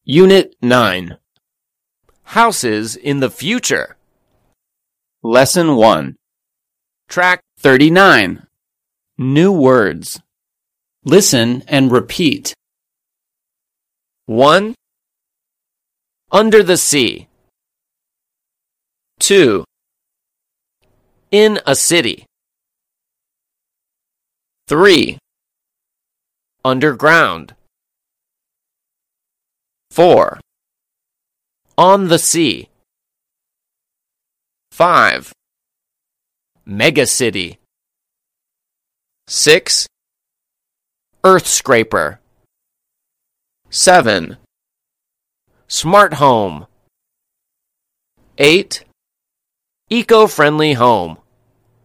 Unit 9. Houses in the future. Lesson 1. Track 39. New words. Listen and repeat. 1. Under the sea. 2. In a city. 3. Underground. 4. On the sea. 5. Megacity. 6. Earth scraper. 7. Smart home. 8. Eco-friendly home.